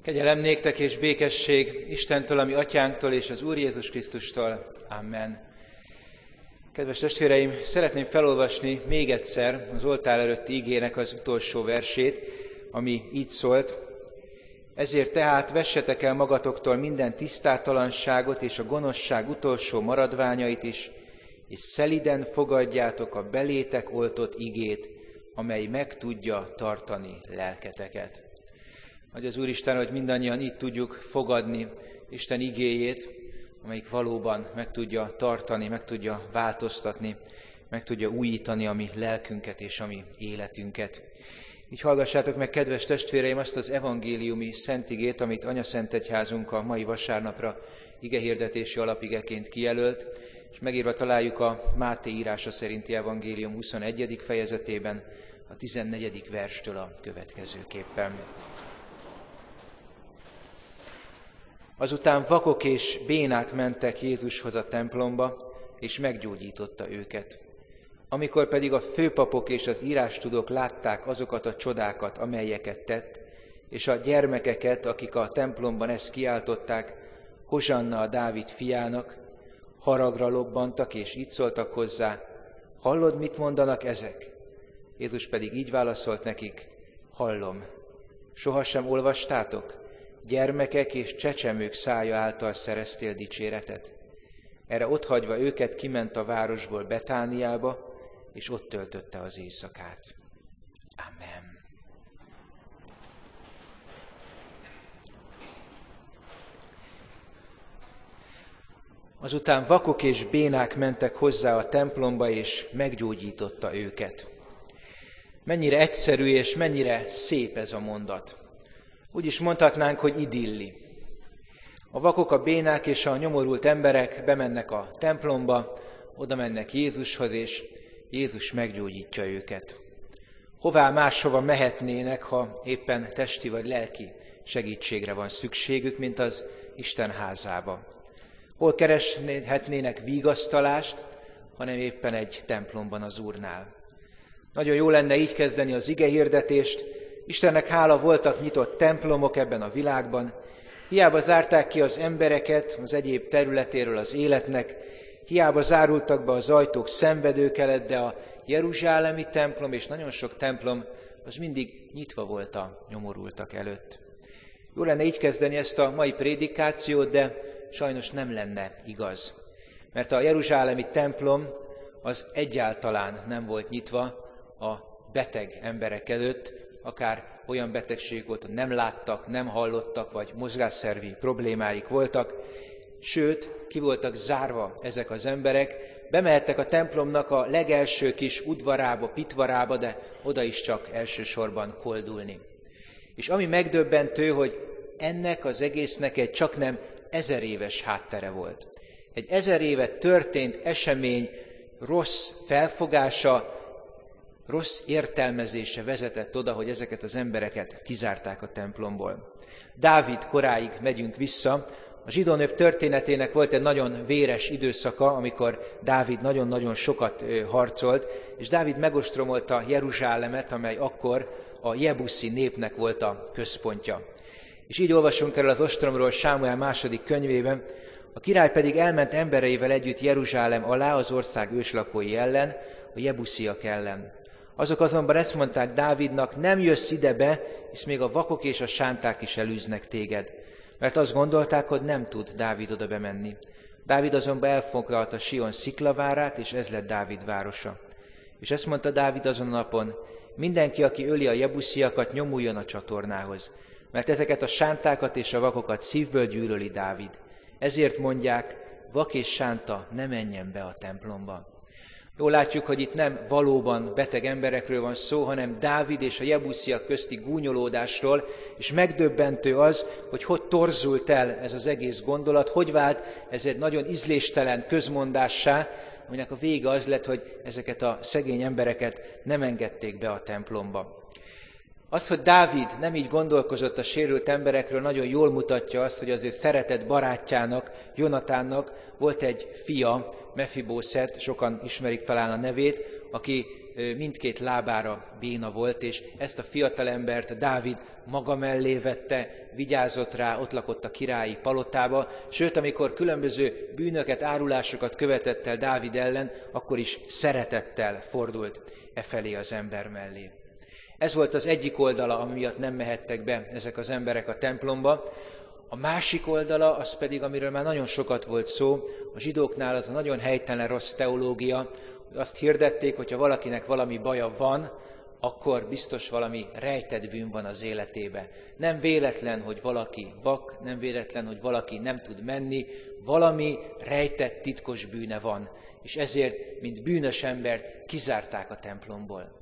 Kegyelem néktek és békesség Istentől, ami atyánktól és az Úr Jézus Krisztustól. Amen. Kedves testvéreim, szeretném felolvasni még egyszer az oltár előtti igének az utolsó versét, ami így szólt. Ezért tehát vessetek el magatoktól minden tisztátalanságot és a gonoszság utolsó maradványait is, és szeliden fogadjátok a belétek oltott igét, amely meg tudja tartani lelketeket. Adja az Úristen, hogy mindannyian így tudjuk fogadni Isten igéjét, amelyik valóban meg tudja tartani, meg tudja változtatni, meg tudja újítani a mi lelkünket és a mi életünket. Így hallgassátok meg, kedves testvéreim, azt az evangéliumi szentigét, amit Anyaszentegyházunk a mai vasárnapra igehirdetési alapigeként kijelölt, és megírva találjuk a Máté írása szerinti evangélium 21. fejezetében, a 14. verstől a következőképpen. Azután vakok és bénák mentek Jézushoz a templomba, és meggyógyította őket. Amikor pedig a főpapok és az írástudók látták azokat a csodákat, amelyeket tett, és a gyermekeket, akik a templomban ezt kiáltották, Hozsanna a Dávid fiának, haragra lobbantak, és így szóltak hozzá, hallod, mit mondanak ezek? Jézus pedig így válaszolt nekik, hallom. Sohasem olvastátok? Gyermekek és csecsemők szája által szereztél dicséretet. Erre otthagyva őket kiment a városból Betániába, és ott töltötte az éjszakát. Amen. Azután vakok és bénák mentek hozzá a templomba, és meggyógyította őket. Mennyire egyszerű és mennyire szép ez a mondat. Úgy is mondhatnánk, hogy idilli. A vakok, a bénák és a nyomorult emberek bemennek a templomba, oda mennek Jézushoz, és Jézus meggyógyítja őket. Hová máshova mehetnének, ha éppen testi vagy lelki segítségre van szükségük, mint az Isten házába? Hol kereshetnének vigasztalást, hanem éppen egy templomban az Úrnál. Nagyon jó lenne így kezdeni az igehirdetést. Istennek hála, voltak nyitott templomok ebben a világban. Hiába zárták ki az embereket az egyéb területéről az életnek, hiába zárultak be az ajtók szenvedők előtt, de a jeruzsálemi templom és nagyon sok templom az mindig nyitva volt a nyomorultak előtt. Jó lenne így kezdeni ezt a mai prédikációt, de sajnos nem lenne igaz. Mert a jeruzsálemi templom az egyáltalán nem volt nyitva a beteg emberek előtt, akár olyan betegség volt, hogy nem láttak, nem hallottak, vagy mozgásszervi problémáik voltak, sőt, ki voltak zárva ezek az emberek, bemehettek a templomnak a legelső kis udvarába, pitvarába, de oda is csak elsősorban koldulni. És ami megdöbbentő, hogy ennek az egésznek egy csaknem 1000 éves háttere volt. Egy 1000 éve történt esemény rossz felfogása, rossz értelmezése vezetett oda, hogy ezeket az embereket kizárták a templomból. Dávid koráig megyünk vissza. A zsidó nép történetének volt egy nagyon véres időszaka, amikor Dávid nagyon-nagyon sokat harcolt, és Dávid megostromolta Jeruzsálemet, amely akkor a jebuszi népnek volt a központja. És így olvasunk erről az ostromról Sámuel második könyvében, a király pedig elment embereivel együtt Jeruzsálem alá az ország őslakói ellen, a jebusziak ellen. Azok azonban ezt mondták Dávidnak, nem jössz ide be, és még a vakok és a sánták is elűznek téged. Mert azt gondolták, hogy nem tud Dávid oda bemenni. Dávid azonban elfoglalta Sion sziklavárát, és ez lett Dávid városa. És ezt mondta Dávid azon a napon, mindenki, aki öli a jebusziakat, nyomuljon a csatornához. Mert ezeket a sántákat és a vakokat szívből gyűlöli Dávid. Ezért mondják, vak és sánta ne menjen be a templomba. Jól látjuk, hogy itt nem valóban beteg emberekről van szó, hanem Dávid és a jebusziak közti gúnyolódásról, és megdöbbentő az, hogy torzult el ez az egész gondolat, hogy vált ez egy nagyon ízléstelen közmondássá, aminek a vége az lett, hogy ezeket a szegény embereket nem engedték be a templomba. Az, hogy Dávid nem így gondolkozott a sérült emberekről, nagyon jól mutatja azt, hogy azért szeretett barátjának, Jonatánnak volt egy fia, Mefibószet, sokan ismerik talán a nevét, aki mindkét lábára béna volt, és ezt a fiatalembert Dávid maga mellé vette, vigyázott rá, ott lakott a királyi palotába, sőt, amikor különböző bűnöket, árulásokat követett el Dávid ellen, akkor is szeretettel fordult felé az ember mellé. Ez volt az egyik oldala, ami miatt nem mehettek be ezek az emberek a templomba. A másik oldala, az pedig, amiről már nagyon sokat volt szó, a zsidóknál az a nagyon helytelen rossz teológia, hogy azt hirdették, hogyha valakinek valami baja van, akkor biztos valami rejtett bűn van az életébe. Nem véletlen, hogy valaki vak, nem véletlen, hogy valaki nem tud menni, valami rejtett titkos bűne van, és ezért, mint bűnös embert kizárták a templomból.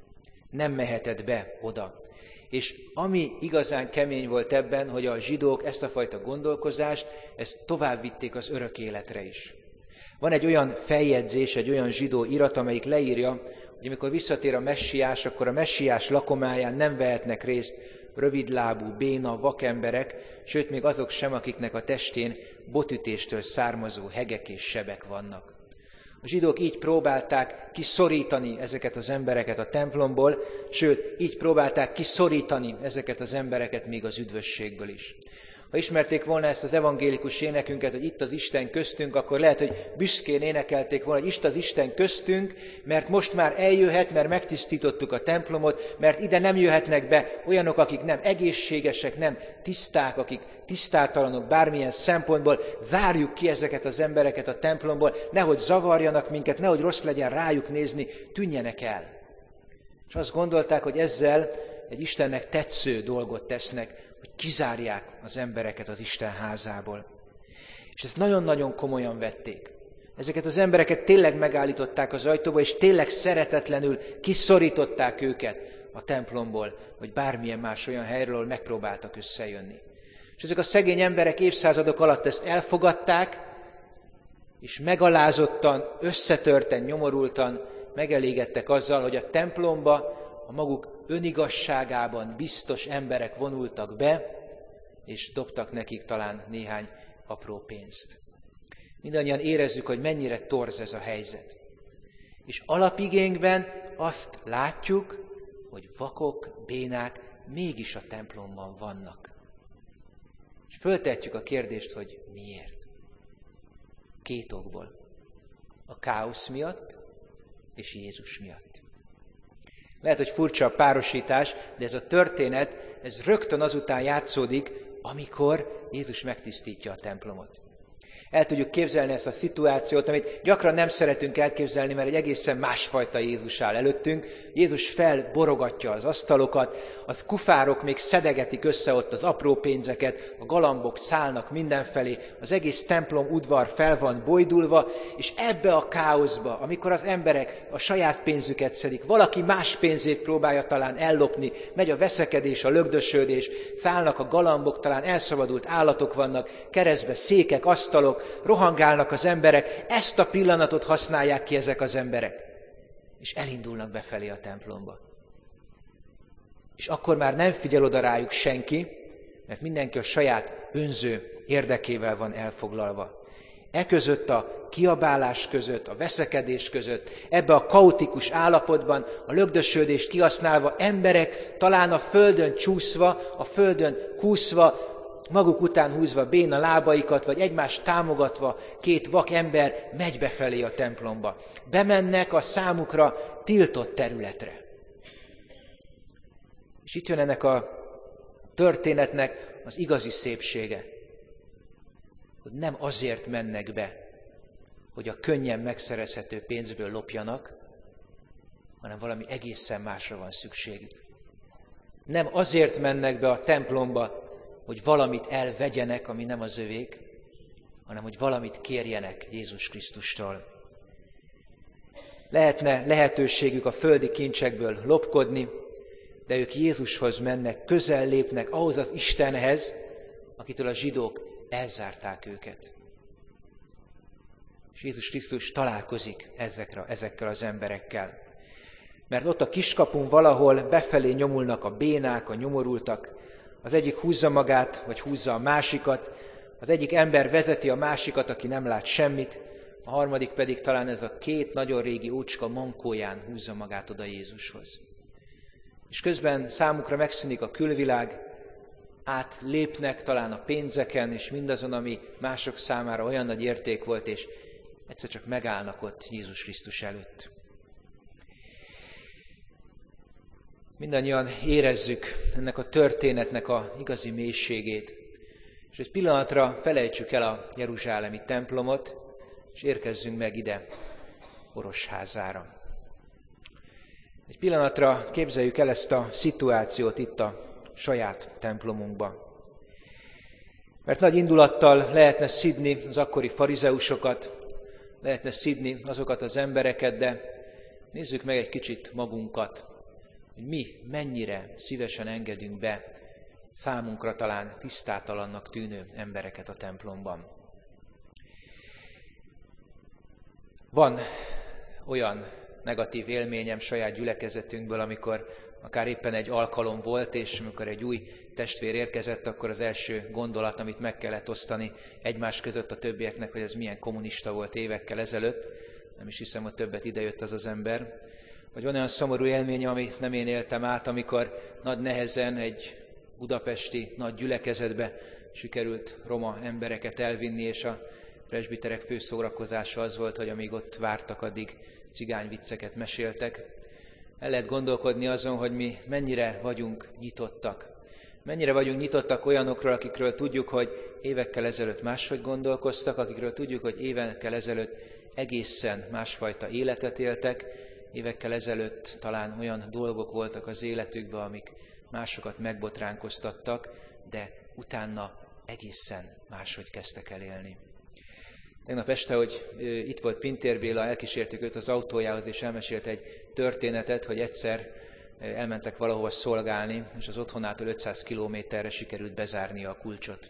Nem mehetett be oda. És ami igazán kemény volt ebben, hogy a zsidók ezt a fajta gondolkozást, ezt tovább vitték az örök életre is. Van egy olyan feljegyzés, egy olyan zsidó irat, amelyik leírja, hogy amikor visszatér a messiás, akkor a messiás lakomáján nem vehetnek részt rövidlábú, béna, vakemberek, sőt még azok sem, akiknek a testén botütéstől származó hegek és sebek vannak. A zsidók így próbálták kiszorítani ezeket az embereket a templomból, sőt, így próbálták kiszorítani ezeket az embereket még az üdvösségből is. Ha ismerték volna ezt az evangélikus énekünket, hogy itt az Isten köztünk, akkor lehet, hogy büszkén énekelték volna, hogy itt az Isten köztünk, mert most már eljöhet, mert megtisztítottuk a templomot, mert ide nem jöhetnek be olyanok, akik nem egészségesek, nem tiszták, akik tisztátalanok bármilyen szempontból, zárjuk ki ezeket az embereket a templomból, nehogy zavarjanak minket, nehogy rossz legyen rájuk nézni, tűnjenek el. És azt gondolták, hogy ezzel egy Istennek tetsző dolgot tesznek, hogy kizárják az embereket az Isten házából. És ezt nagyon-nagyon komolyan vették. Ezeket az embereket tényleg megállították az ajtóba, és tényleg szeretetlenül kiszorították őket a templomból, vagy bármilyen más olyan helyről, ahol megpróbáltak összejönni. És ezek a szegény emberek évszázadok alatt ezt elfogadták, és megalázottan, összetörten, nyomorultan megelégedtek azzal, hogy a templomba a maguk önigazságában biztos emberek vonultak be, és dobtak nekik talán néhány apró pénzt. Mindannyian érezzük, hogy mennyire torz ez a helyzet. És alapigénkben azt látjuk, hogy vakok, bénák mégis a templomban vannak. És föltehetjük a kérdést, hogy miért? 2 okból. A káosz miatt és Jézus miatt. Lehet, hogy furcsa a párosítás, de ez a történet, ez rögtön azután játszódik, amikor Jézus megtisztítja a templomot. El tudjuk képzelni ezt a szituációt, amit gyakran nem szeretünk elképzelni, mert egy egészen másfajta Jézus áll előttünk. Jézus felborogatja az asztalokat, az kufárok még szedegetik össze ott az apró pénzeket, a galambok szállnak mindenfelé, az egész templom udvar fel van bojdulva, és ebbe a káoszba, amikor az emberek a saját pénzüket szedik, valaki más pénzét próbálja talán ellopni, megy a veszekedés, a lögdösödés, szállnak a galambok, talán elszabadult állatok vannak, keresztbe székek, asztalok, rohangálnak az emberek, ezt a pillanatot használják ki ezek az emberek, és elindulnak befelé a templomba. És akkor már nem figyel oda rájuk senki, mert mindenki a saját önző érdekével van elfoglalva. Között a kiabálás között, a veszekedés között, ebbe a kaotikus állapotban, a lögdösödést kihasználva emberek talán a földön csúszva, a földön kúszva, maguk után húzva béna lábaikat, vagy egymást támogatva 2 vak ember megy befelé a templomba. Bemennek a számukra tiltott területre. És itt jön ennek a történetnek az igazi szépsége, hogy nem azért mennek be, hogy a könnyen megszerezhető pénzből lopjanak, hanem valami egészen másra van szükségük. Nem azért mennek be a templomba, hogy valamit elvegyenek, ami nem az övék, hanem hogy valamit kérjenek Jézus Krisztustól. Lehetne lehetőségük a földi kincsekből lopkodni, de ők Jézushoz mennek, közel lépnek ahhoz az Istenhez, akitől a zsidók elzárták őket. És Jézus Krisztus találkozik ezekkel az emberekkel. Mert ott a kiskapun valahol befelé nyomulnak a bénák, a nyomorultak, az egyik húzza magát, vagy húzza a másikat, az egyik ember vezeti a másikat, aki nem lát semmit, a harmadik pedig talán ez a két nagyon régi ócska mankóján húzza magát oda Jézushoz. És közben számukra megszűnik a külvilág, átlépnek talán a pénzeken, és mindazon, ami mások számára olyan nagy érték volt, és egyszer csak megállnak ott Jézus Krisztus előtt. Mindannyian érezzük ennek a történetnek a igazi mélységét, és egy pillanatra felejtsük el a jeruzsálemi templomot, és érkezzünk meg ide, Orosházára. Egy pillanatra képzeljük el ezt a szituációt itt a saját templomunkban. Mert nagy indulattal lehetne szidni az akkori farizeusokat, lehetne szidni azokat az embereket, de nézzük meg egy kicsit magunkat, hogy mi mennyire szívesen engedünk be számunkra talán tisztátalannak tűnő embereket a templomban. Van olyan negatív élményem saját gyülekezetünkből, amikor akár éppen egy alkalom volt, és amikor egy új testvér érkezett, akkor az első gondolat, amit meg kellett osztani egymás között a többieknek, hogy ez milyen kommunista volt évekkel ezelőtt. Nem is hiszem, hogy többet idejött az az ember. Vagy van olyan szomorú élmény, amit nem én éltem át, amikor nagy nehezen egy budapesti nagy gyülekezetbe sikerült roma embereket elvinni, és a presbiterek fő szórakozása az volt, hogy amíg ott vártak, addig cigányvicceket meséltek. El lehet gondolkodni azon, hogy mi mennyire vagyunk nyitottak. Mennyire vagyunk nyitottak olyanokról, akikről tudjuk, hogy évekkel ezelőtt máshogy gondolkoztak, akikről tudjuk, hogy évekkel ezelőtt egészen másfajta életet éltek, évekkel ezelőtt talán olyan dolgok voltak az életükben, amik másokat megbotránkoztattak, de utána egészen máshogy kezdtek el élni. Tegnap este, hogy itt volt Pintér Béla, elkísértük őt az autójához, és elmesélt egy történetet, hogy egyszer elmentek valahova szolgálni, és az otthonától 500 kilométerre sikerült bezárni a kulcsot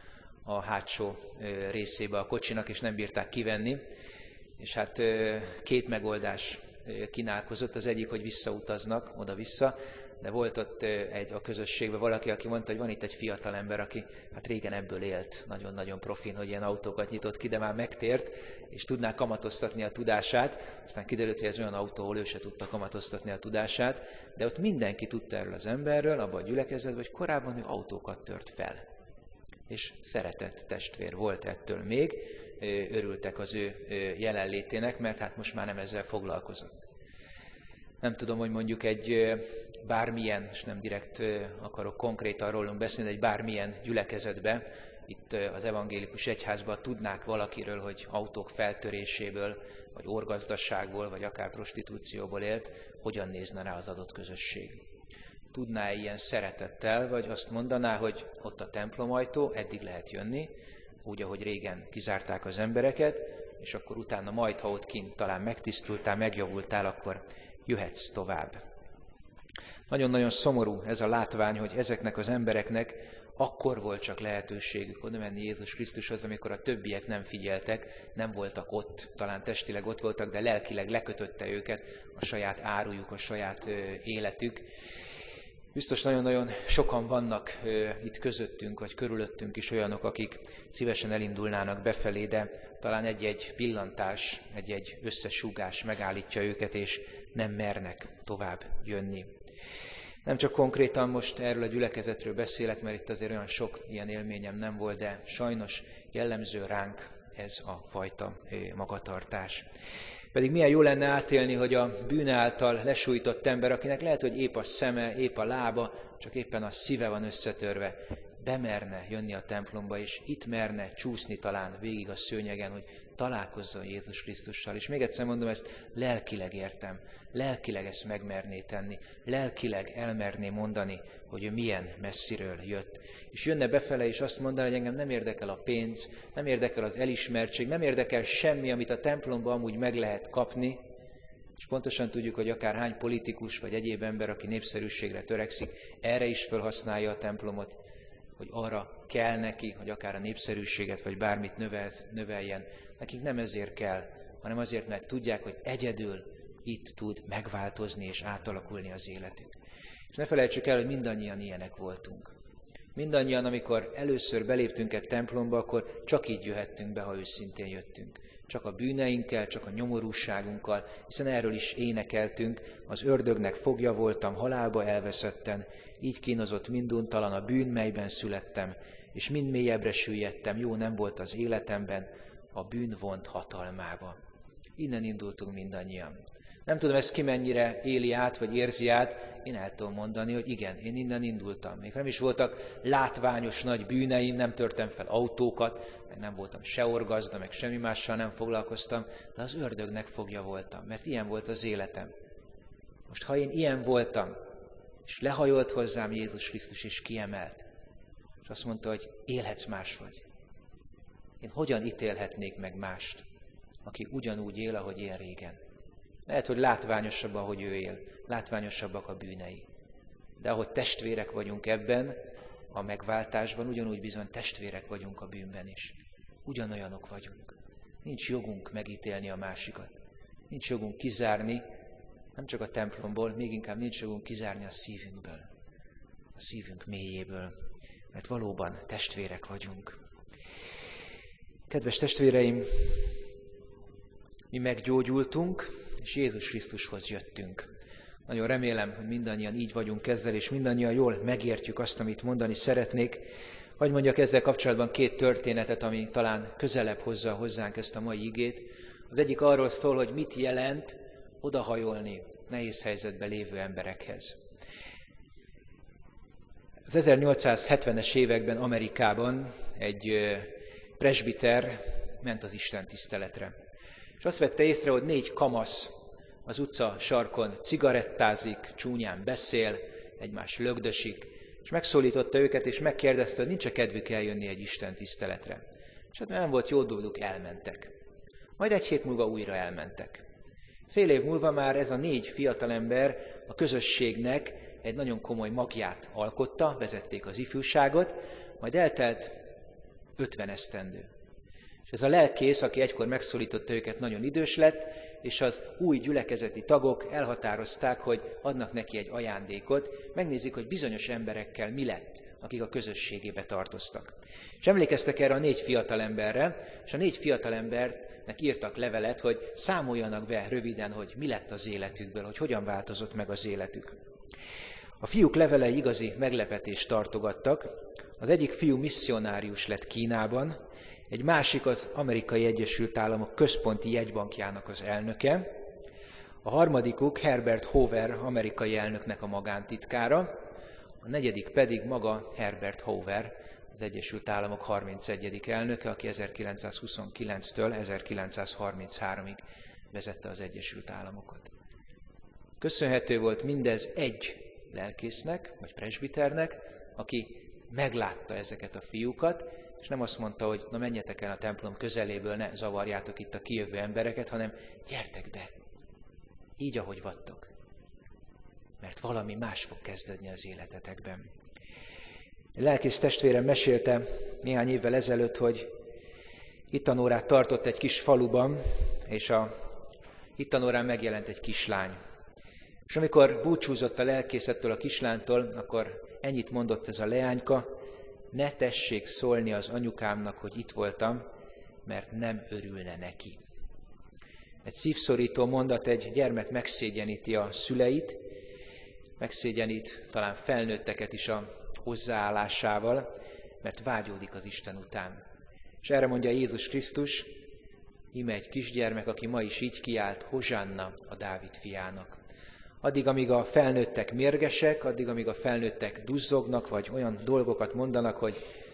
a hátsó részébe a kocsinak, és nem bírták kivenni. És hát két megoldás kínálkozott, az egyik, hogy visszautaznak oda-vissza, de volt ott a közösségben valaki, aki mondta, hogy van itt egy fiatal ember, aki hát régen ebből élt, nagyon-nagyon profin, hogy ilyen autókat nyitott ki, de már megtért, és tudná kamatoztatni a tudását. Aztán kiderült, hogy ez olyan autó, ahol ő se tudta kamatoztatni a tudását, de ott mindenki tudta erről az emberről, abban a gyülekezetben, hogy korábban ő autókat tört fel. És szeretett testvér volt ettől még, örültek az ő jelenlétének, mert hát most már nem ezzel foglalkozott. Nem tudom, hogy mondjuk egy bármilyen, és nem direkt akarok konkrétan rólunk beszélni, egy bármilyen gyülekezetbe, itt az evangélikus egyházban tudnák valakiről, hogy autók feltöréséből, vagy orgazdaságból, vagy akár prostitúcióból élt, hogyan nézne rá az adott közösség. Tudná ilyen szeretettel, vagy azt mondaná, hogy ott a templomajtó, eddig lehet jönni, úgy, ahogy régen kizárták az embereket, és akkor utána majd, ha ott kint talán megtisztultál, megjavultál, akkor jöhetsz tovább. Nagyon-nagyon szomorú ez a látvány, hogy ezeknek az embereknek akkor volt csak lehetőségük oda menni Jézus Krisztushoz, amikor a többiek nem figyeltek, nem voltak ott, talán testileg ott voltak, de lelkileg lekötötte őket a saját árujuk, a saját életük. Biztos nagyon-nagyon sokan vannak itt közöttünk, vagy körülöttünk is olyanok, akik szívesen elindulnának befelé, de talán egy-egy pillantás, egy-egy összesúgás megállítja őket, és nem mernek tovább jönni. Nem csak konkrétan most erről a gyülekezetről beszélek, mert itt azért olyan sok ilyen élményem nem volt, de sajnos jellemző ránk ez a fajta magatartás. Pedig milyen jó lenne átélni, hogy a bűn által lesújtott ember, akinek lehet, hogy épp a szeme, épp a lába, csak éppen a szíve van összetörve, bemerne jönni a templomba, és itt merne csúszni talán végig a szőnyegen, hogy találkozzon Jézus Krisztussal. És még egyszer mondom, ezt lelkileg értem, lelkileg ezt megmerné tenni, lelkileg elmerné mondani, hogy ő milyen messziről jött. És jönne befele, és azt mondaná, hogy engem nem érdekel a pénz, nem érdekel az elismertség, nem érdekel semmi, amit a templomban amúgy meg lehet kapni, és pontosan tudjuk, hogy akár hány politikus vagy egyéb ember, aki népszerűségre törekszik, erre is felhasználja a templomot, hogy arra kell neki, hogy akár a népszerűséget vagy bármit növeljen. Nekik nem ezért kell, hanem azért, mert tudják, hogy egyedül itt tud megváltozni és átalakulni az életük. És ne felejtsük el, hogy mindannyian ilyenek voltunk. Mindannyian, amikor először beléptünk egy templomba, akkor csak így jöhettünk be, ha őszintén jöttünk. Csak a bűneinkkel, csak a nyomorúságunkkal, hiszen erről is énekeltünk, az ördögnek fogja voltam, halálba elveszetten, így kínozott minduntalan a bűn, melyben születtem, és mind mélyebbre süllyedtem, jó nem volt az életemben, a bűn vont hatalmába. Innen indultunk mindannyian. Nem tudom, ezt ki mennyire éli át, vagy érzi át, én el tudom mondani, hogy igen, én innen indultam. Még nem is voltak látványos nagy bűneim, nem törtem fel autókat, meg nem voltam se orgazda, meg semmi mással nem foglalkoztam, de az ördögnek fogja voltam, mert ilyen volt az életem. Most ha én ilyen voltam, és lehajolt hozzám Jézus Krisztus, és kiemelt, és azt mondta, hogy élhetsz máshogy. Én hogyan ítélhetnék meg mást, aki ugyanúgy él, ahogy én régen? Lehet, hogy látványosabb, ahogy ő él, látványosabbak a bűnei. De ahogy testvérek vagyunk ebben, a megváltásban, ugyanúgy bizony testvérek vagyunk a bűnben is. Ugyanolyanok vagyunk. Nincs jogunk megítélni a másikat. Nincs jogunk kizárni, nem csak a templomból, még inkább nincs jogunk kizárni a szívünkből. A szívünk mélyéből. Mert valóban testvérek vagyunk. Kedves testvéreim, mi meggyógyultunk, és Jézus Krisztushoz jöttünk. Nagyon remélem, hogy mindannyian így vagyunk ezzel, és mindannyian jól megértjük azt, amit mondani szeretnék. Hadd mondjak ezzel kapcsolatban 2 történetet, ami talán közelebb hozza hozzánk ezt a mai igét. Az egyik arról szól, hogy mit jelent odahajolni nehéz helyzetben lévő emberekhez. Az 1870-es években Amerikában egy presbiter ment az Isten tiszteletre. És azt vette észre, hogy 4 kamasz az utca sarkon cigarettázik, csúnyán beszél, egymás lögdösik, és megszólította őket, és megkérdezte, hogy nincs-e kedvük eljönni egy Isten tiszteletre. És hát nem volt jó dolguk, elmentek. Majd 1 hét múlva újra elmentek. Fél év múlva már ez a 4 fiatalember a közösségnek egy nagyon komoly magját alkotta, vezették az ifjúságot, majd eltelt 50 esztendő. És ez a lelkész, aki egykor megszólította őket, nagyon idős lett, és az új gyülekezeti tagok elhatározták, hogy adnak neki egy ajándékot, megnézik, hogy bizonyos emberekkel mi lett, akik a közösségébe tartoztak. És emlékeztek erre a 4 fiatalemberre, és a 4 fiatalembernek írtak levelet, hogy számoljanak be röviden, hogy mi lett az életükből, hogy hogyan változott meg az életük. A fiúk levelei igazi meglepetést tartogattak. Az egyik fiú misszionárius lett Kínában, egy másik az Amerikai Egyesült Államok központi jegybankjának az elnöke, a harmadikuk Herbert Hoover amerikai elnöknek a magántitkára, a negyedik pedig maga Herbert Hoover, az Egyesült Államok 31. elnöke, aki 1929-től 1933-ig vezette az Egyesült Államokat. Köszönhető volt mindez egy lelkésznek, vagy presbiternek, aki meglátta ezeket a fiúkat, és nem azt mondta, hogy na menjetek el a templom közeléből, ne zavarjátok itt a kijövő embereket, hanem gyertek be, így ahogy vagytok. Mert valami más fog kezdődni az életetekben. A lelkész testvérem mesélte néhány évvel ezelőtt, hogy hittanórát tartott egy kis faluban, és a hittanórán megjelent egy kislány. És amikor búcsúzott a lelkészettől, a kislánytól, akkor ennyit mondott ez a leányka: ne tessék szólni az anyukámnak, hogy itt voltam, mert nem örülne neki. Egy szívszorító mondat, egy gyermek megszégyeníti a szüleit, megszégyenít talán felnőtteket is a hozzáállásával, mert vágyódik az Isten után. És erre mondja Jézus Krisztus, íme egy kisgyermek, aki ma is így kiált, Hozsanna a Dávid fiának. Addig, amíg a felnőttek mérgesek, addig, amíg a felnőttek duzzognak, vagy olyan dolgokat mondanak, hogy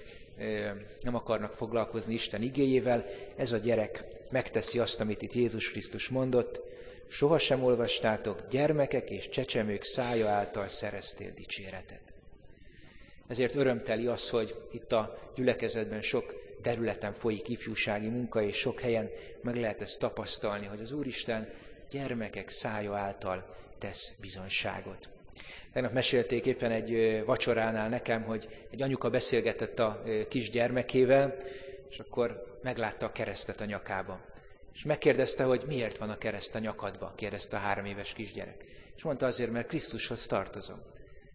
nem akarnak foglalkozni Isten igéjével, ez a gyerek megteszi azt, amit itt Jézus Krisztus mondott: sohasem olvastátok, gyermekek és csecsemők szája által szereztél dicséretet. Ezért örömteli az, hogy itt a gyülekezetben sok területen folyik ifjúsági munka, és sok helyen meg lehet ezt tapasztalni, hogy az Úristen gyermekek szája által tesz bizonyságot. Tegnap mesélték éppen egy vacsoránál nekem, hogy egy anyuka beszélgetett a kisgyermekével, és akkor meglátta a keresztet a nyakába. És megkérdezte, hogy miért van a kereszt a nyakadba, kérdezte a 3 éves kisgyerek. És mondta, azért, mert Krisztushoz tartozom.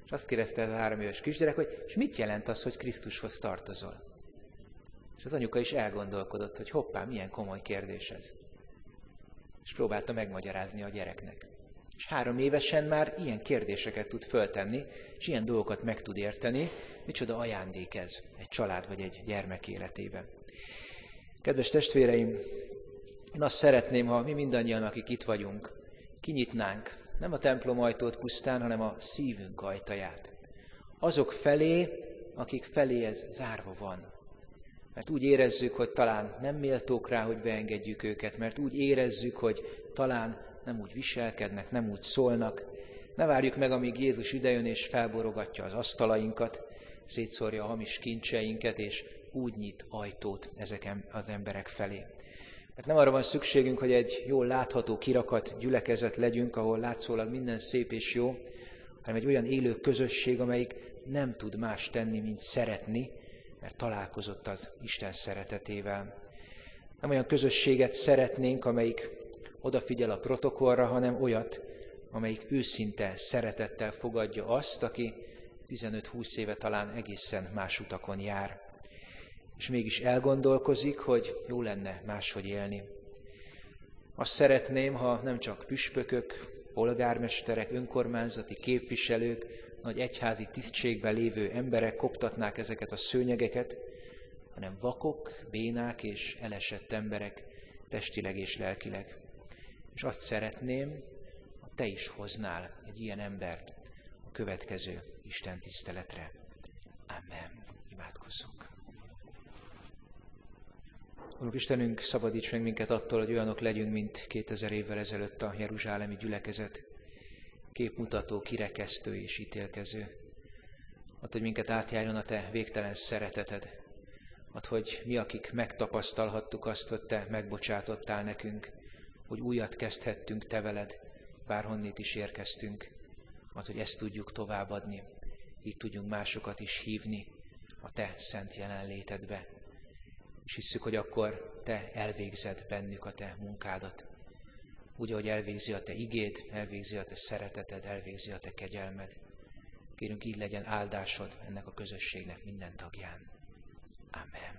És azt kérdezte ez a 3 éves kisgyerek, hogy és mit jelent az, hogy Krisztushoz tartozol? És az anyuka is elgondolkodott, hogy hoppá, milyen komoly kérdés ez. És próbálta megmagyarázni a gyereknek. És 3 évesen már ilyen kérdéseket tud föltenni, és ilyen dolgokat meg tud érteni. Micsoda ajándék ez egy család vagy egy gyermek életében. Kedves testvéreim, én azt szeretném, ha mi mindannyian, akik itt vagyunk, kinyitnánk nem a templom ajtót pusztán, hanem a szívünk ajtaját. Azok felé, akik felé ez zárva van. Mert úgy érezzük, hogy talán nem méltók rá, hogy beengedjük őket, mert úgy érezzük, hogy talán nem úgy viselkednek, nem úgy szólnak. Ne várjuk meg, amíg Jézus idejön és felborogatja az asztalainkat, szétszórja a hamis kincseinket, és úgy nyit ajtót ezeken az emberek felé. Mert nem arra van szükségünk, hogy egy jól látható, kirakat gyülekezet legyünk, ahol látszólag minden szép és jó, hanem egy olyan élő közösség, amelyik nem tud más tenni, mint szeretni, mert találkozott az Isten szeretetével. Nem olyan közösséget szeretnénk, amelyik odafigyel a protokollra, hanem olyat, amelyik őszinte szeretettel fogadja azt, aki 15-20 éve talán egészen más utakon jár. És mégis elgondolkozik, hogy jó lenne máshogy élni. Azt szeretném, ha nem csak püspökök, polgármesterek, önkormányzati képviselők, nagy egyházi tisztségben lévő emberek koptatnák ezeket a szőnyegeket, hanem vakok, bénák és elesett emberek testileg és lelkileg. És azt szeretném, ha te is hoznál egy ilyen embert a következő Isten tiszteletre. Amen. Imádkozzunk. Urunk Istenünk, szabadíts meg minket attól, hogy olyanok legyünk, mint 2000 évvel ezelőtt a jeruzsálemi gyülekezet, képmutató, kirekesztő és ítélkező. Add, hogy minket átjárjon a te végtelen szereteted. Add, hogy mi, akik megtapasztalhattuk azt, hogy te megbocsátottál nekünk, hogy újat kezdhettünk te veled, bárhonnét is érkeztünk. Add, hogy ezt tudjuk továbbadni, így tudjunk másokat is hívni a te szent jelenlétedbe. És hisszük, hogy akkor te elvégzed bennük a te munkádat. Úgy, ahogy elvégzi a te igéd, elvégzi a te szereteted, elvégzi a te kegyelmed. Kérünk, így legyen áldásod ennek a közösségnek minden tagján. Amen.